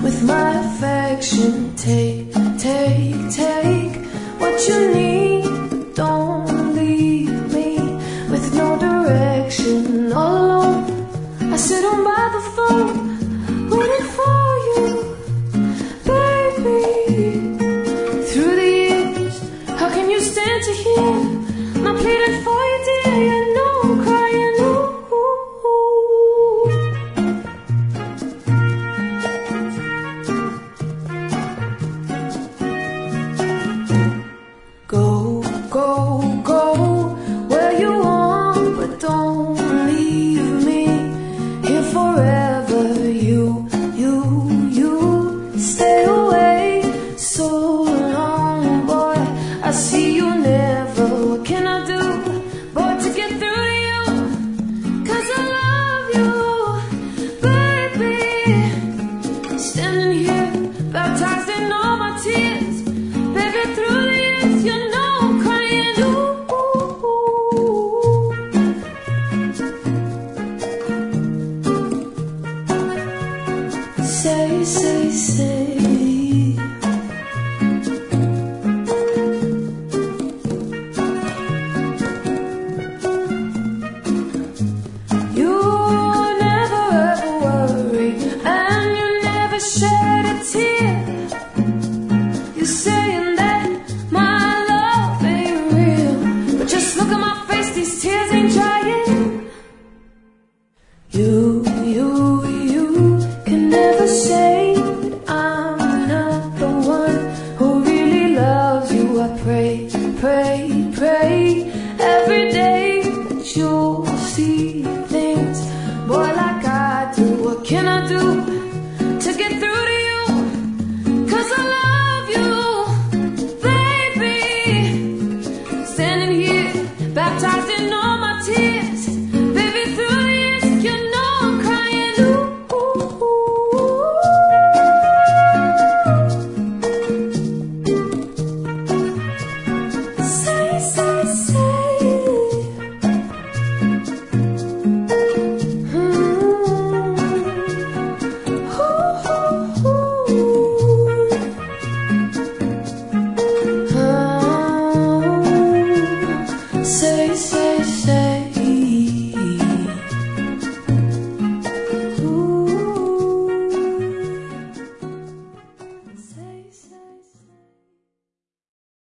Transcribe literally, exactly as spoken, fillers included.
with my affection. Take, take, take what you need. Don't leave me with no direction. All alone, I sit on by the phone, waiting for you, baby. Through the years, how can you stand to hear my pleading for you, dear? You know I'm crying, ooh, ooh, ooh. Go, go, go where you want, but don't leave me here forever. You, you, you stay away so long, boy. I see you never. What can I do, boy, to get through to you? 'Cause I love you, baby. Standing here, baptized in all my tears, baby, through the years, you know I'm crying, ooh, ooh, ooh. Say, say, say, you never ever worry, and you never share